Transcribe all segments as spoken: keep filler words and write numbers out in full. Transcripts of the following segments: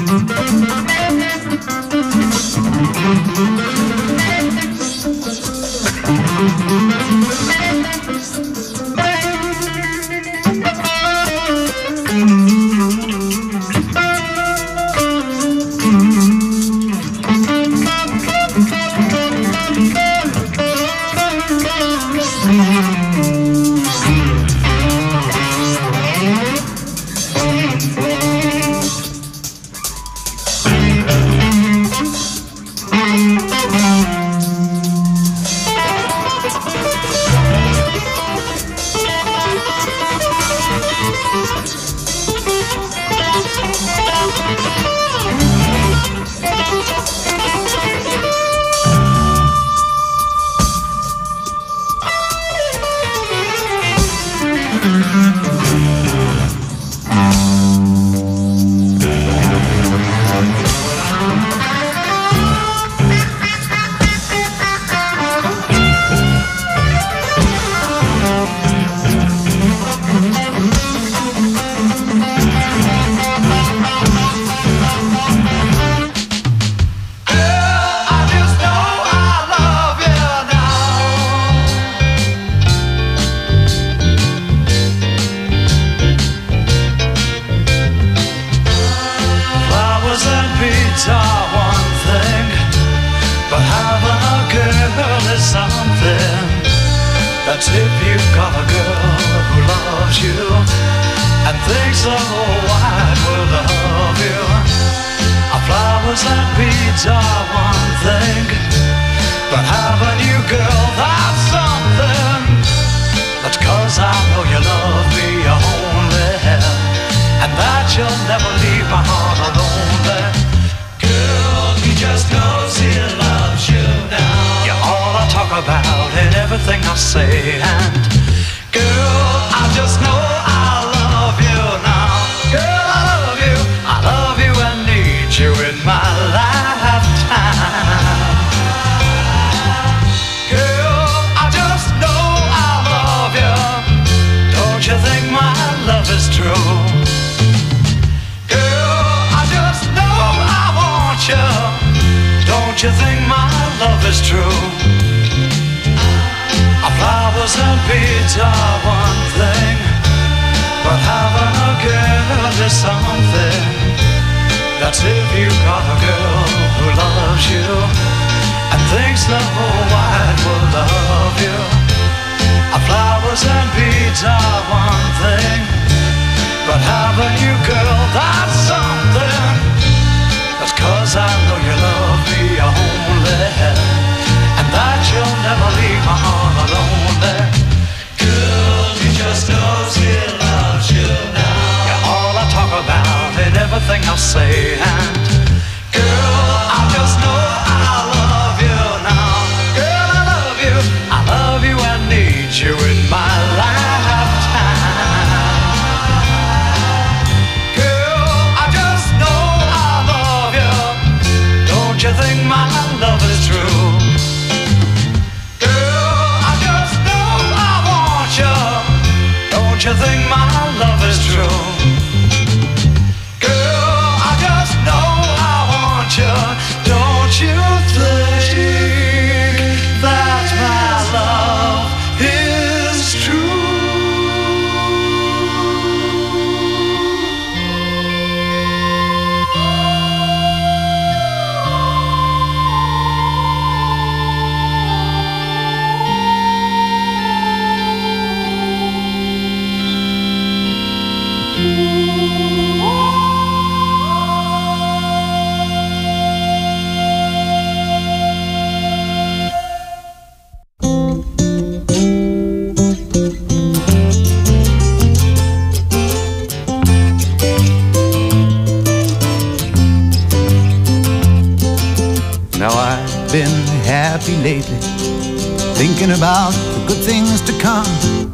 Thinking about the good things to come,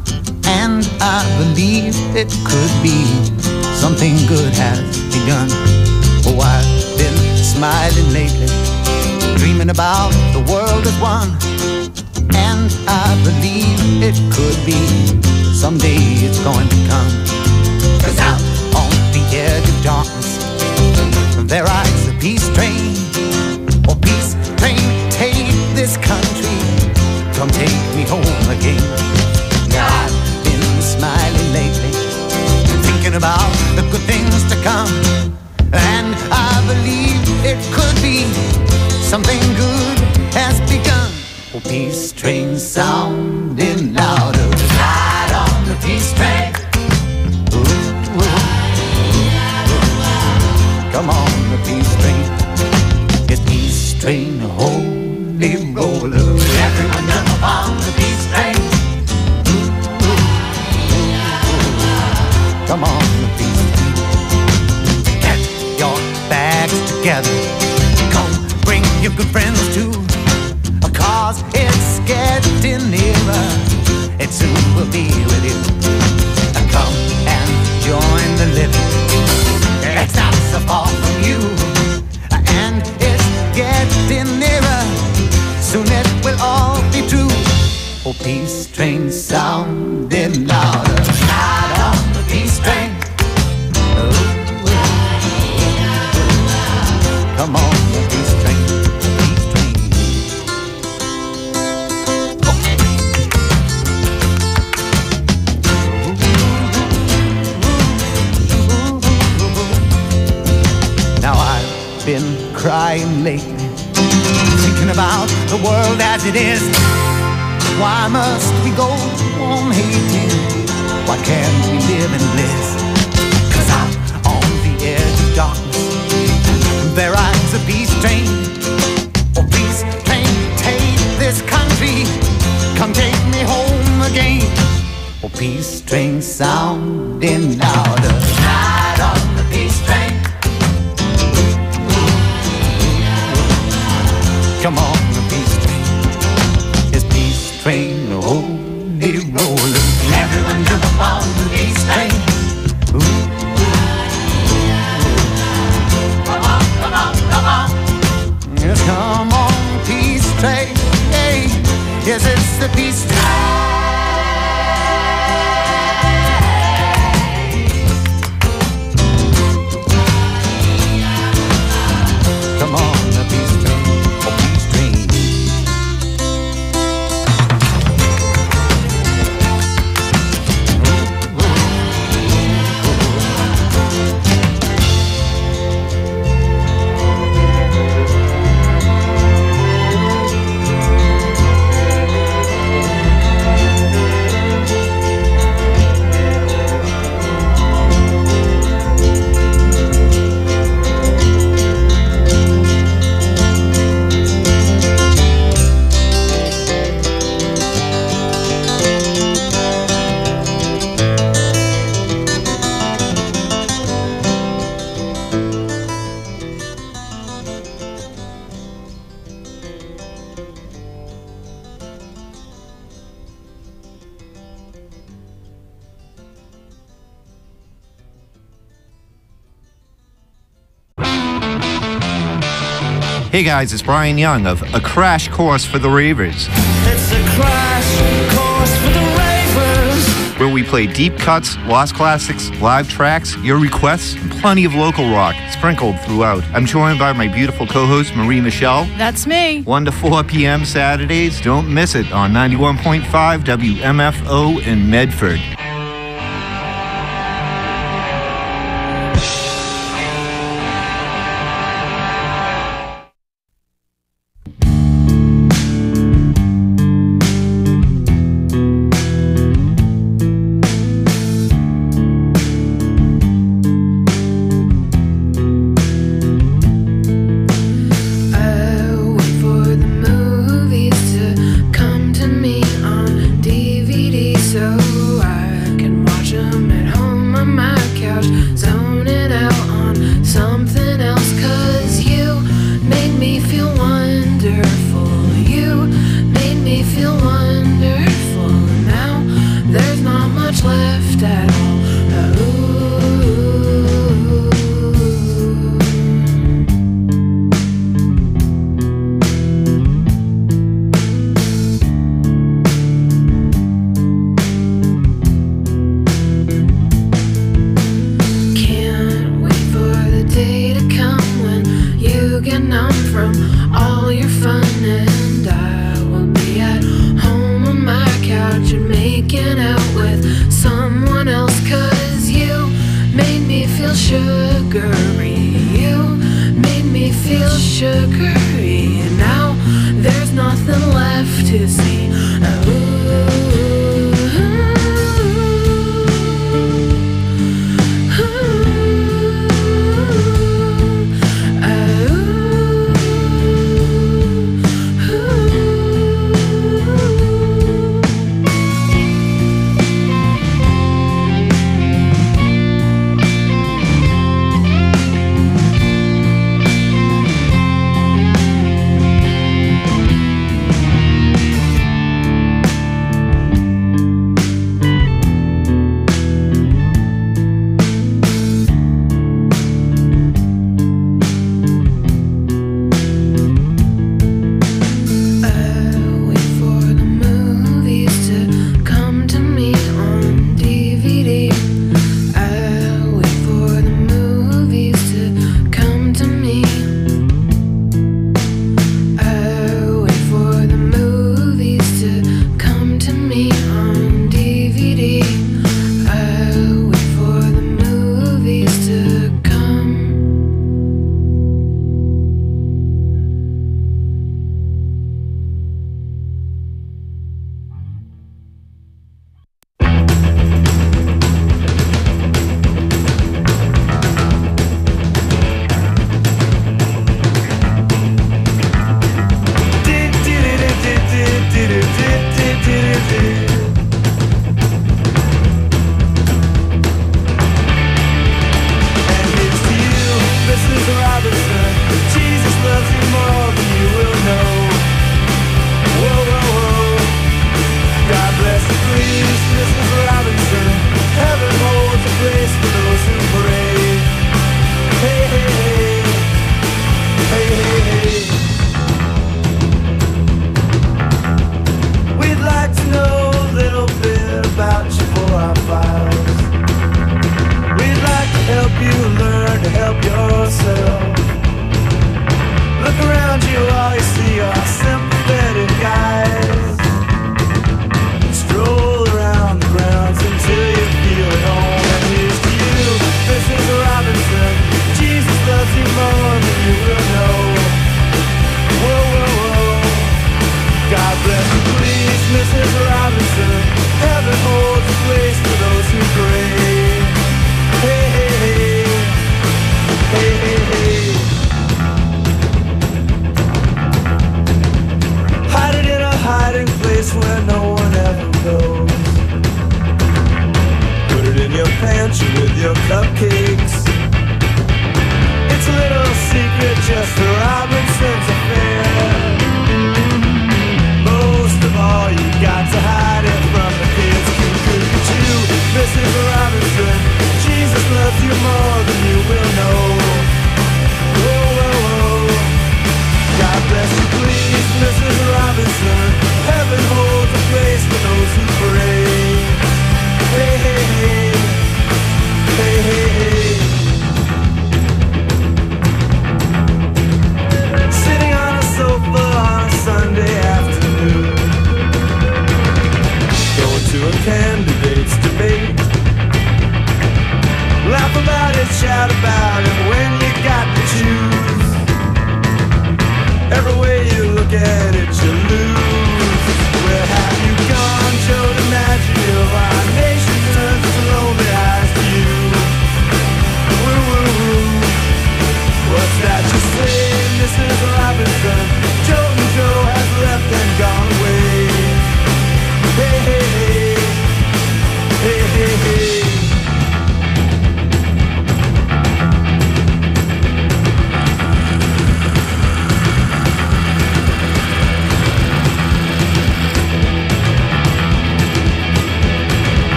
and I believe it could be something good has begun. Oh, I've been smiling lately, dreaming about the world as one, and I believe it could be someday it's going to come. 'Cause out on the edge of darkness there rides a peace train. Oh, peace train, take this country, come take me home again. Now I've been smiling lately, thinking about the good things to come, and I believe it could be something good has begun. Oh, peace train sounding louder, ride on the peace train. Ooh, ooh, ooh. Come on, the peace train. It's peace train, holy roller. Everyone jump on the peace train. Ooh, ooh, ooh. Come on, the peace train. Get your bags together. Come, bring your good friends too. Cause it's getting nearer. It soon will be with you. Come and join the living. It's not so far from you. And it's getting nearer. Soon it will all be true. Oh, peace train sounding louder. Ride on the peace train. Oh, come on, the peace train. Been crying lately, thinking about the world as it is. Why must we go on hating? Why can't we live in bliss? Cause out on the edge of darkness, there rides a peace train. Oh, peace train, take this country, come take me home again. Oh, peace train sounding louder, ride on the peace train. Come on, the peace train. It's peace train, holy roller. Everyone jump up on the peace train. Ooh, ooh, ooh. Come on, come on, come on. Yes, come on, peace train. Hey, yes, it's the peace train. Come on, the peace train. Hey guys, it's Brian Young of A Crash Course for the Ravers. It's a crash course for the Ravers, where we play deep cuts, lost classics, live tracks, your requests, and plenty of local rock sprinkled throughout. I'm joined by my beautiful co-host, Marie Michelle. That's me. one to four p.m. Saturdays. Don't miss it on ninety-one point five W M F O in Medford. So I sugary. You made me feel sugary. And now there's nothing left to see.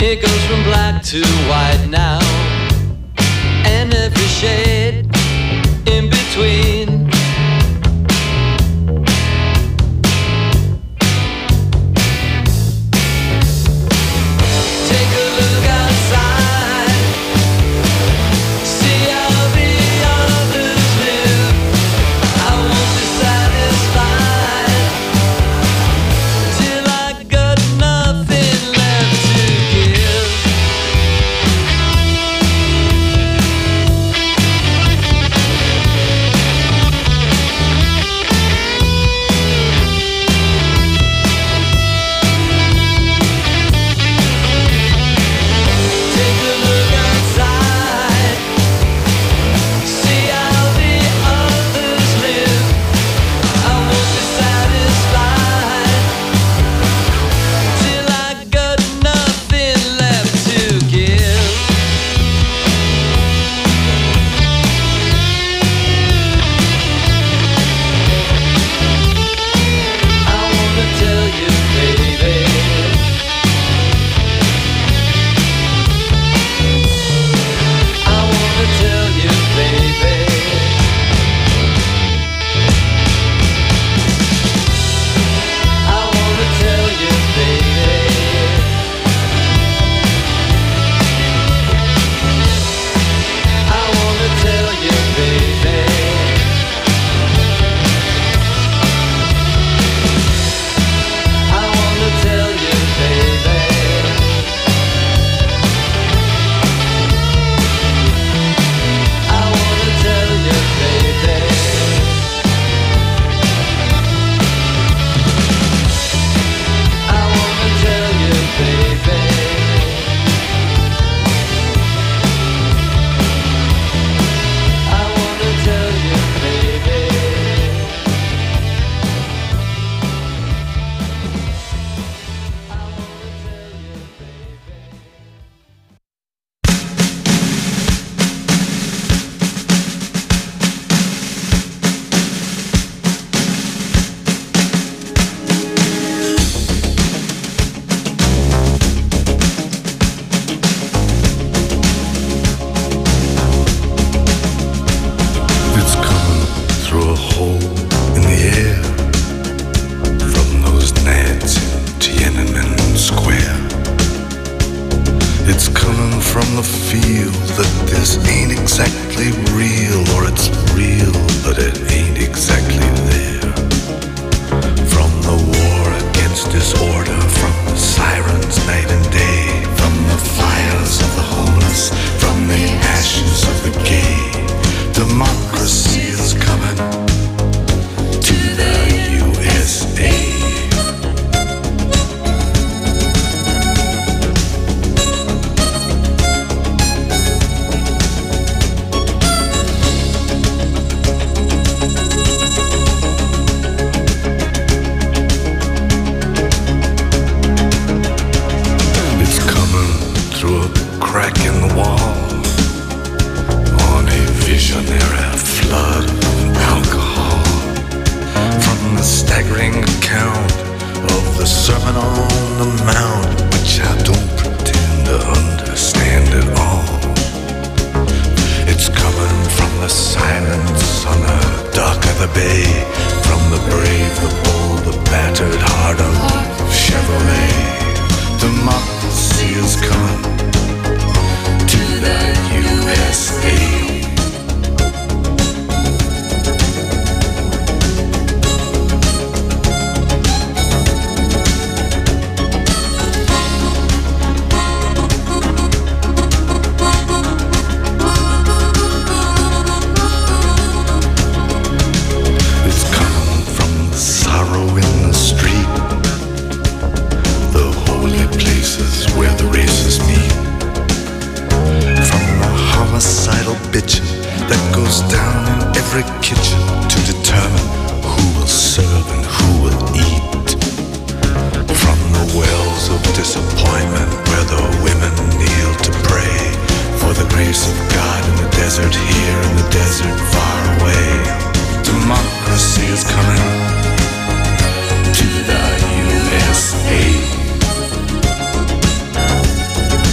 It goes from black to white now, and every shade in between. Take a look outside, see how the others live. I won't be satisfied till I got nothing left to give. Take a look outside, see how the others live. I won't be satisfied till I got nothing left to give. I wanna tell you, baby. I wanna tell you, baby. I wanna tell you, baby. I wanna tell you, baby. I wanna tell you, baby. I wanna tell you, baby. I wanna tell you, baby. I wanna tell you, baby. I wanna tell you, baby. It's coming through a hole in the air from those nads in Tiananmen Square. It's coming from the feel that this ain't exactly real, or it's real, but it ain't exactly there. From the war against disorder, from the sirens night and day, from the fires of the homeless, from the ashes of the gay. Democracy is coming to the U S A. It's coming through a crack in the wall on a visionary flood of alcohol. From the staggering account of the Sermon on the Mount, which I don't pretend to understand at all. It's coming from the silence on the dock of the bay, from the brave, the bold, the battered heart of Chevrolet. Democracy is coming to the U S A. It's coming from the sorrow in the street, the holy places where the races meet. From the homicidal bitching that goes down in every kitchen to determine who will serve and who will eat. From the wells of disappointment where the women kneel to pray for the grace of God in the desert here, in the desert far away. Democracy is coming to the U S A.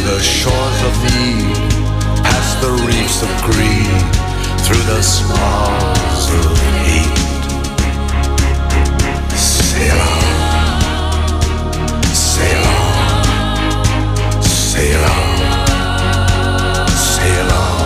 the shores of need, past the reefs of greed, through the smiles of hate. Sail on, sail on, sail on, sail on.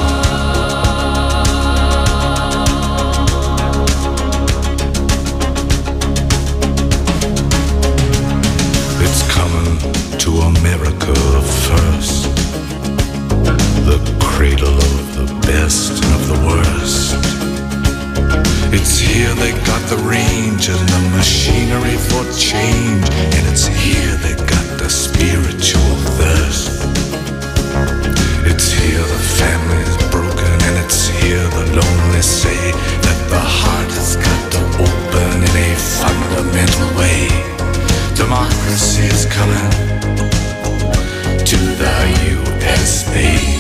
It's coming to America first, the cradle of the best and of the worst. It's here they got the range and the machinery for change, and it's here they got the spiritual thirst. It's here the family's broken, and it's here the lonely say that the heart has got to open in a fundamental way. Democracy is coming to the U S A.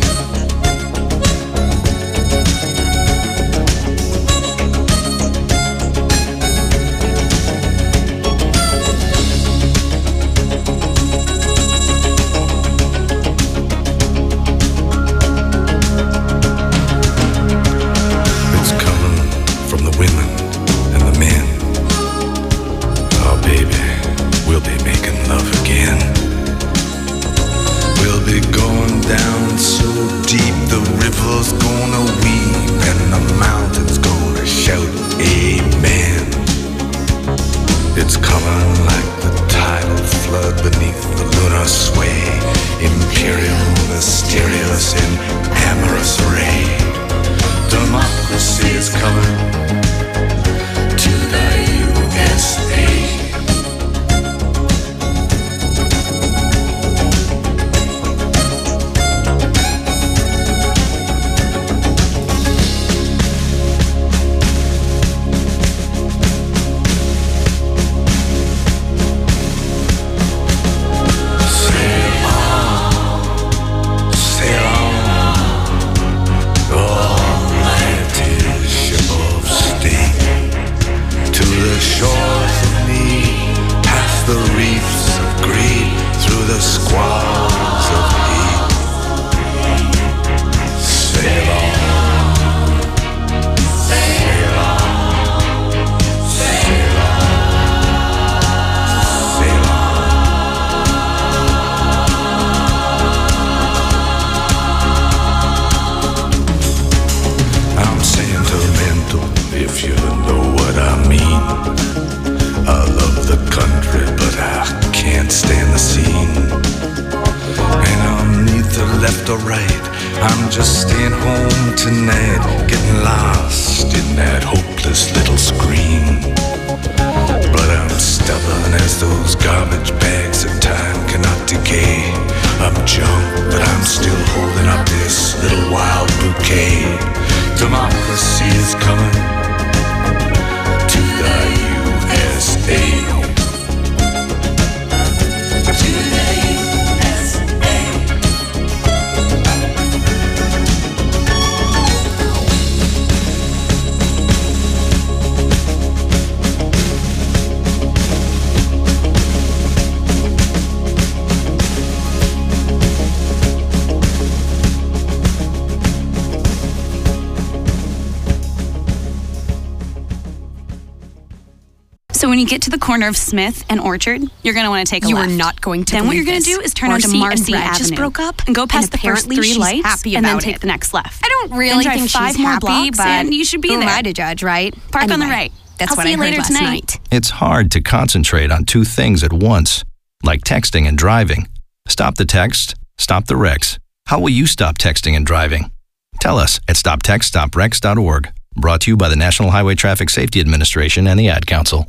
So when you get to the corner of Smith and Orchard, you're going to want to take a you left. You are not going to Then what you're going to this. do is turn Marcy onto Marcy and Brad Avenue. just broke up and go past and the first three she's lights happy and about then take it. the next left. I don't really then drive think five she's more happy, blocks but and you should be who there. am I to judge, right? Park anyway, on the right. That's I'll what see I you heard later last tonight. night. It's hard to concentrate on two things at once, like texting and driving. Stop the text, stop the wrecks. How will you stop texting and driving? Tell us at stop text stop wrecks dot org. Brought to you by the National Highway Traffic Safety Administration and the Ad Council.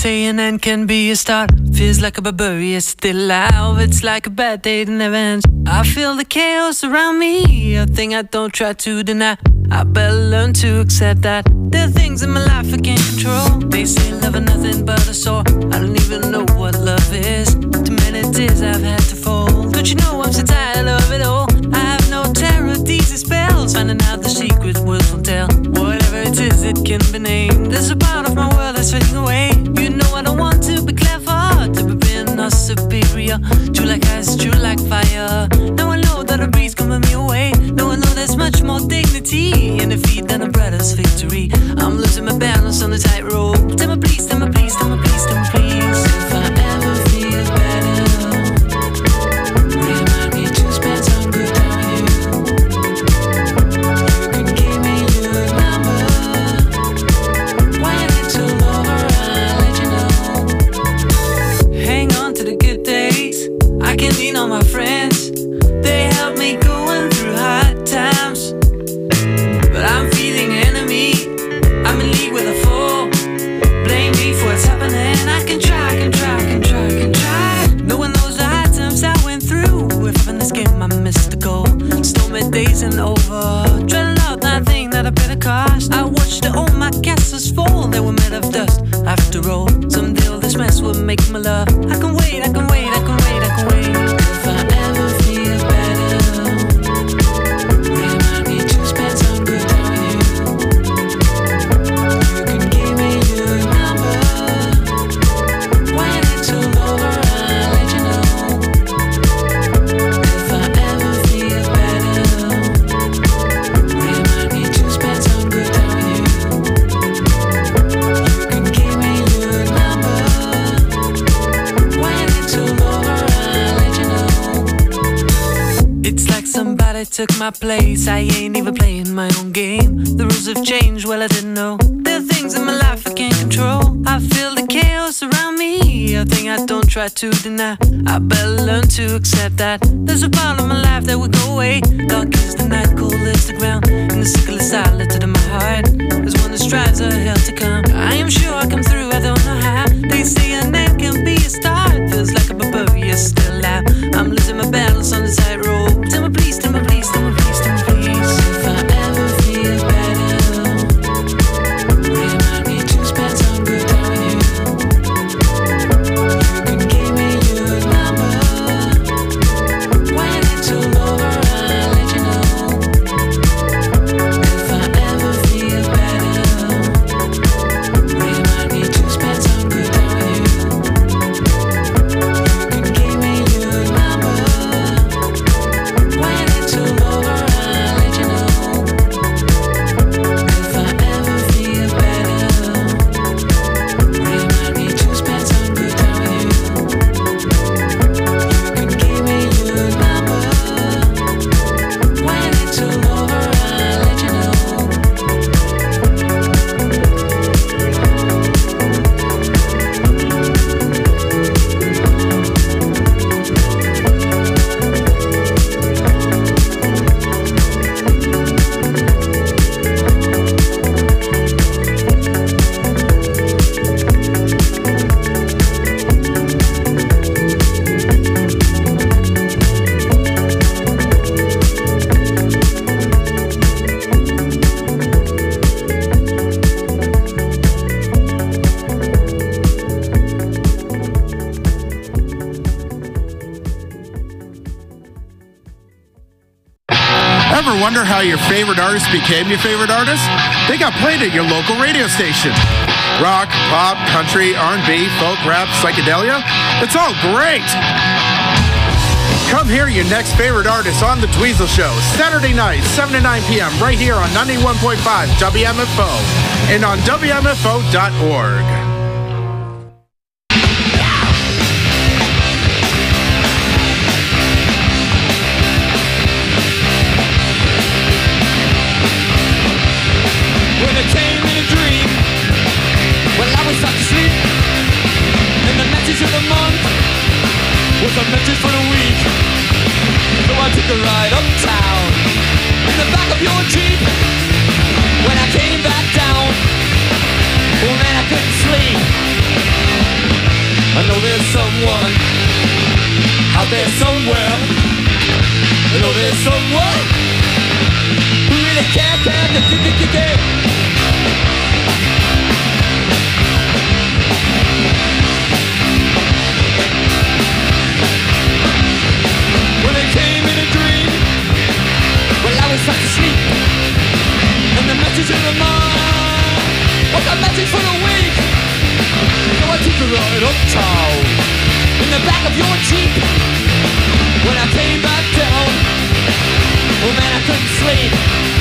say an end can be a start. Feels like a barbarian still alive. It's like a bad day that never ends. I feel the chaos around me, a thing I don't try to deny. I better learn to accept that there are things in my life I can't control. They say love is nothing but a sore. I don't even know what love is. Too many tears I've had to fold. Don't you know I'm so tired of it all? I have no terror, these are spells. Finding out the secret words won't tell. Whatever it is, it can be named. There's a part of my world that's fading away. You know I don't want to be clever, to be being or superior. True like ice, true like fire. Now I know that a breeze coming me away. Now I know there's much more dignity in defeat than a brother's victory. I'm losing my balance on the tightrope. Tell me please, tell me please, tell me please, tell me please. If I ever feel better, remind me to spend some good time with you. You can give me your number. When it's all over, I'll let you know. Hang on to the good days. I can lean on my friends. They help me going through hard times. But I'm feeling enemy. I'm in league with a fool. Blame me for what's happening. I can try, I can try, I can try, I can try. Knowing those hard times I went through. If in this game I missed the goal. Stormy days and over. Dreading out that thing that I paid a cost. I watched all my castles fall. They were made of dust. After all, someday all this mess will make me love. I can wait, I can wait, I can wait, I can wait. If I ever feel better, remind me to spend some good time with you. You can give me your number. When it's all over, I'll let you know. If I ever feel better, remind me to spend some good time with you. You can give me your number. When it's all over, I'll let you know. It's like somebody took my place. I ain't even playing my own game. The rules have changed, well I didn't know. There are things in my life I can't control. I feel the chaos around me, a thing I don't try to deny. I better learn to accept that there's a part of my life that will go away. Dark is the night, cold is the ground, and the sickle is silent in my heart. There's one that strives a hell to come. I am sure I come through, I don't know how. They say an end can be a start. Feels like a barbarian still alive. I'm losing my battles on the tightrope. Tell me please, tell me please, tell me please, tell me please. If I ever feel better, remind me to spend some good time with you. You can give me your number. When it's all over, I'll let you know. If I ever feel better, remind me to spend some good time with you. You can give me your number. When it's all over, I'll let you know. If I ever feel better, remind me to spend some good time with you. You can give me your number. When it's all over, I'll let you know. Ever wonder how your favorite artist became your favorite artist? They got played at your local radio station. Rock, pop, country, R and B, folk, rap, psychedelia. It's all great. Come hear your next favorite artist on The Dweezil Show, Saturday night, seven to nine p.m. right here on ninety-one point five W M F O and on W M F O dot org. When it came in a dream, well I was sound to sleep. And the message of the month was a message for the week. So I took a ride uptown in the back of your Jeep. When I came back down, oh man, I couldn't sleep. I know there's someone out there somewhere. I know there's someone who really care, care, care, care, care, care. Well, it came in a dream while I was fast asleep, and the message of the mind was a message for the weak. So I took a ride uptown in the back of your Jeep. When I came back down, oh man, I couldn't sleep.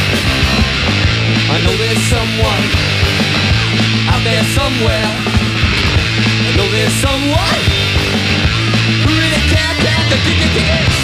I know there's someone out there somewhere. I know there's someone who really can't stand the kick it, kick it.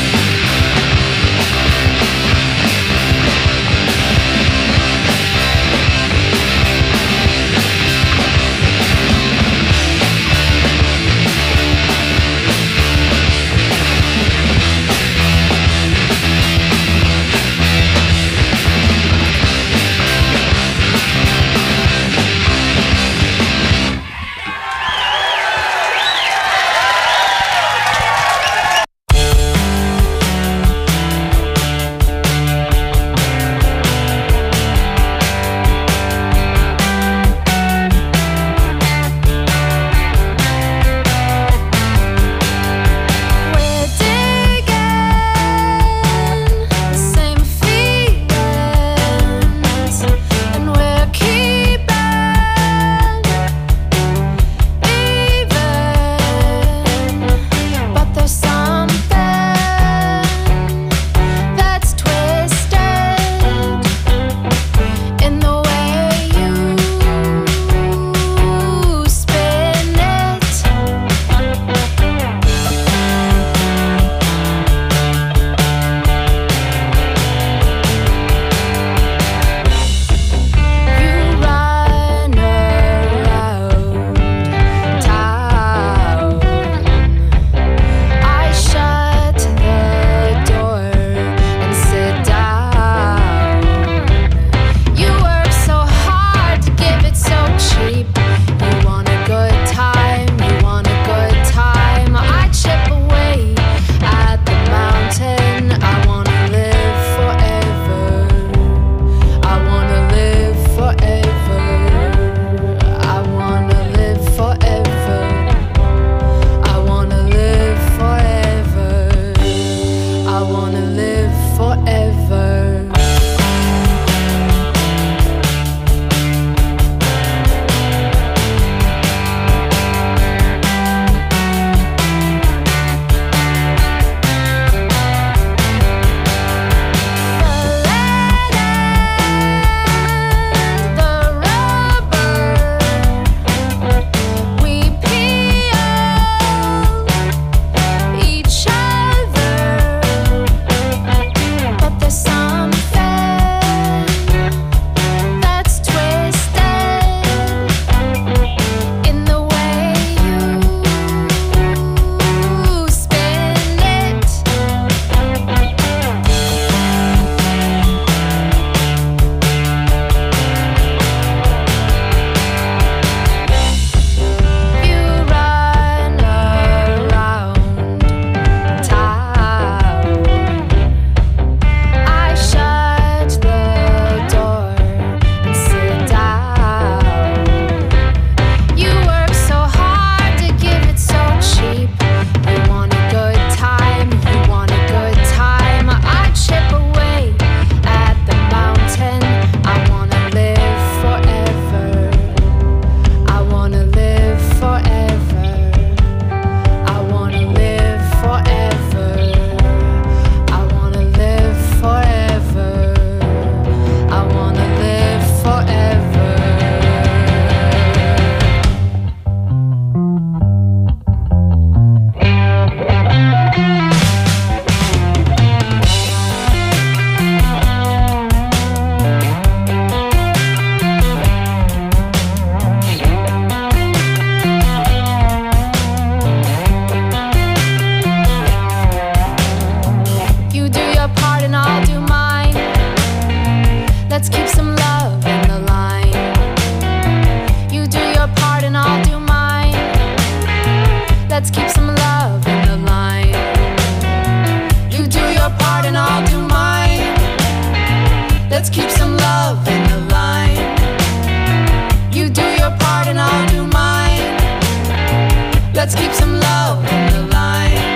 Let's keep some love in the line. You do your part and I'll do mine. Let's keep some love in the line.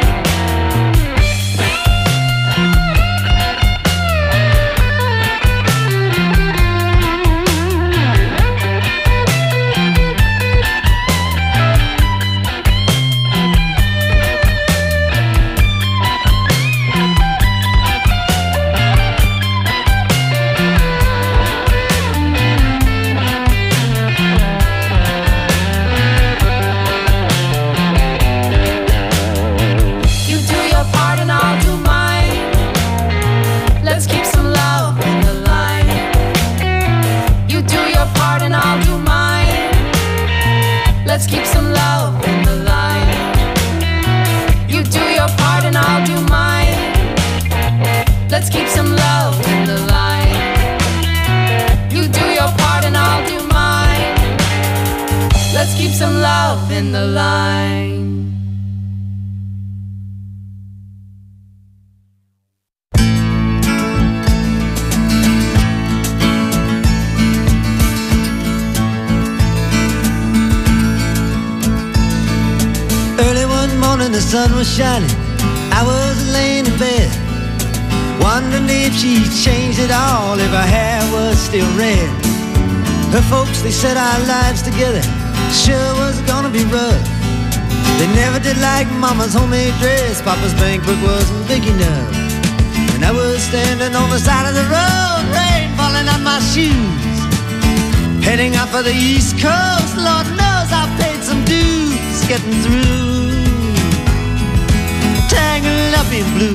Let's keep some love in the line. You do your part and I'll do mine. Let's keep some love in the line. You do your part and I'll do mine. Let's keep some love in the line. The sun was shining, I was laying in bed, wondering if she changed it all, if her hair was still red. Her folks, they said our lives together sure was gonna be rough. They never did like mama's homemade dress, papa's bank book wasn't big enough. And I was standing on the side of the road, rain falling on my shoes, heading out for the East Coast. Lord knows I paid some dues getting through, tangled up in blue.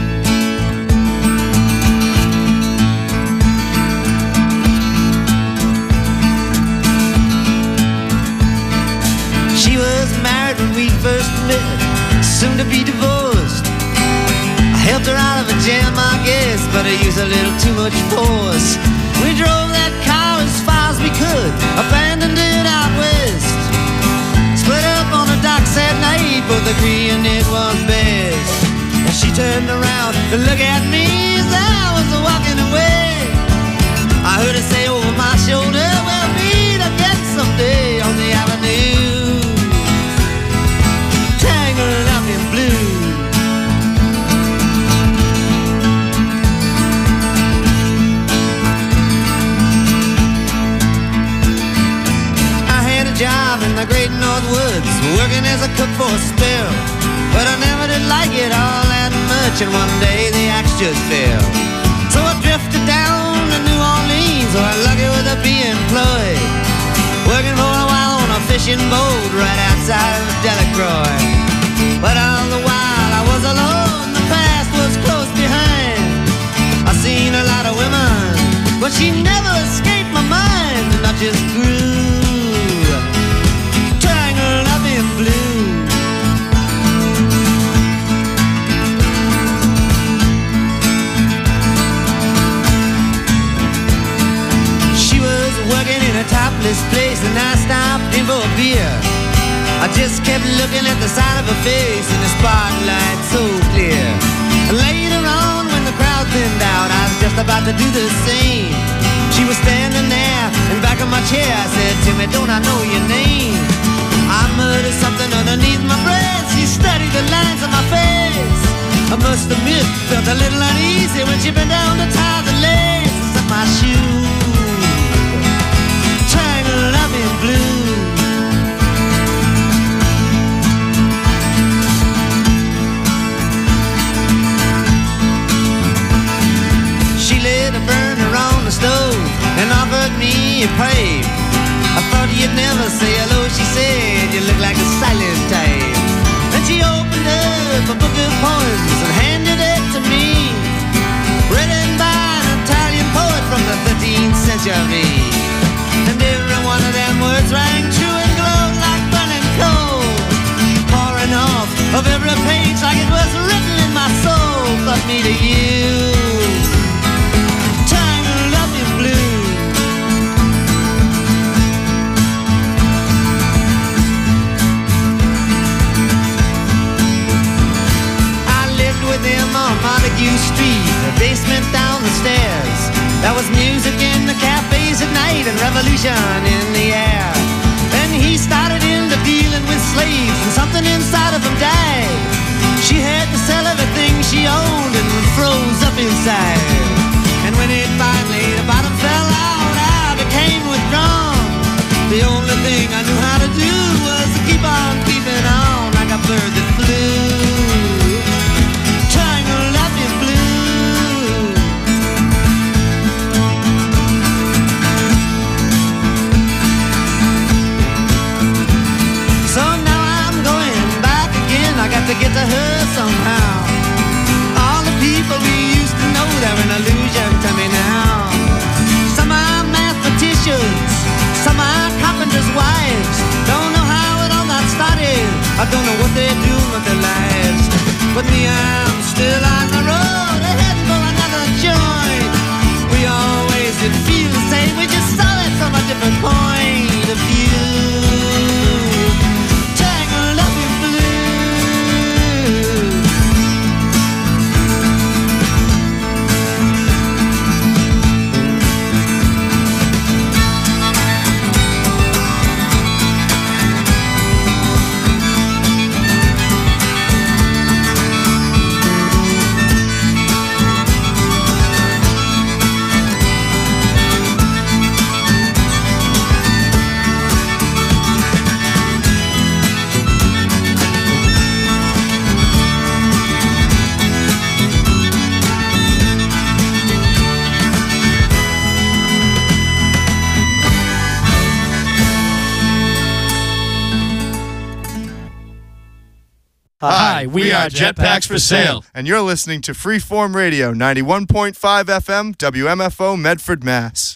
She was married when we first met, soon to be divorced. I helped her out of a jam, I guess, but I used a little too much force. We drove that car as far as we could, abandoned it out west. Split up on the docks at night, both agreeing it was best. And she turned around to look at me as I was walking away. I heard her say over my shoulder, we'll meet again someday on the avenue, tangled up in blue. I had a job in the great North Woods, working as a cook for a spell, but I never did like it all that much, and one day the axe just fell. So I drifted down to New Orleans, so I lucky with a be employed, working for a while on a fishing boat right outside of Delacroix. But all the while I was alone, the past was close behind. I seen a lot of women, but she never escaped my mind, and I just grew tangled up in blue. Working in a topless place, and I stopped in for a beer. I just kept looking at the side of her face in the spotlight so clear. And later on, when the crowd thinned out, I was just about to do the same. She was standing there in back of my chair. I said to me, don't I know your name? I muttered something underneath my breath. She studied the lines on my face. I must admit, felt a little uneasy when she bent down to tie the laces of my shoes, tangled up in blue. She lit a burner on the stove and offered me a pipe. I thought you'd never say hello, she said, you look like a silent type. Then she opened up a book of poems and handed it to me, written by an Italian poet from the thirteenth century. And every one of them words rang true and glowed like burning coal, pouring off of every page like it was written in my soul. But me to you, tangled up in blue. I lived with him on Montague Street, a basement down the stairs. There was music in the cafes at night and revolution in the air. Then he started into dealing with slaves and something inside of him died. She had to sell everything she owned and froze up inside. And when it finally, the bottom fell out, I became withdrawn. The only thing I knew how to do was to keep on keeping on like a bird that flew, tangled up in blue. So now I'm going back again. I got to get to her somehow. All the people we used to know, they're an illusion to me now. Some are mathematicians, some are carpenters' wives. Don't know how it all got started, I don't know what they're doing with their lives. But me, I'm still on the road, heading for another joint. We always did feel the same, we just saw it from a different point of view. Tangled up in blue. Hi, we are Jetpacks for Sale. And you're listening to Freeform Radio, ninety-one point five F M, W M F O, Medford, Mass.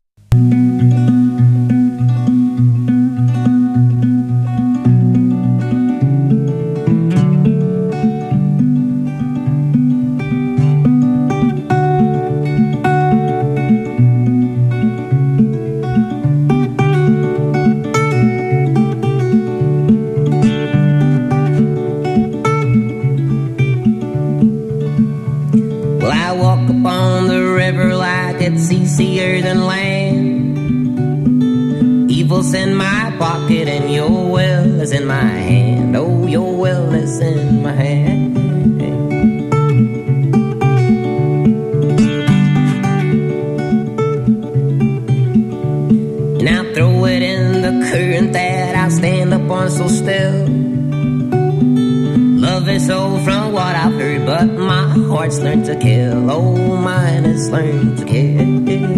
Easier than land. Evil's in my pocket and your will is in my hand. Oh, your will is in my hand. And I'll throw it in the current that I stand up on so still. Love is so from what I've heard, but my heart's learned to kill. Oh, mine has learned to kill.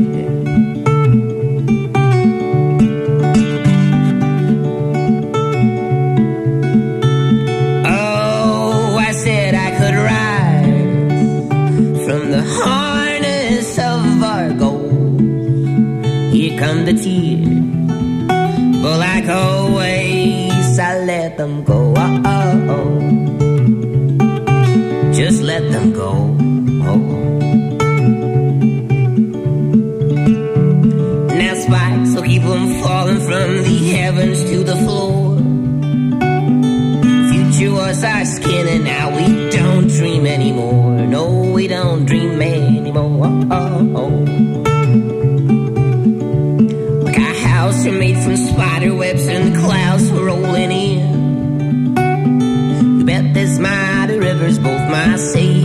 Oh, I said I could rise from the harness of our gold. Here come the tears, but like always, I let them go. Oh, oh, oh. Just let them go. Oh. Now spikes will keep them falling from the heavens to the floor. Future was our skin and now we don't dream anymore. No, we don't dream anymore. Oh, oh, oh. Like a house are made from spider webs and the clouds were rolling in. You bet this mighty river's both my savior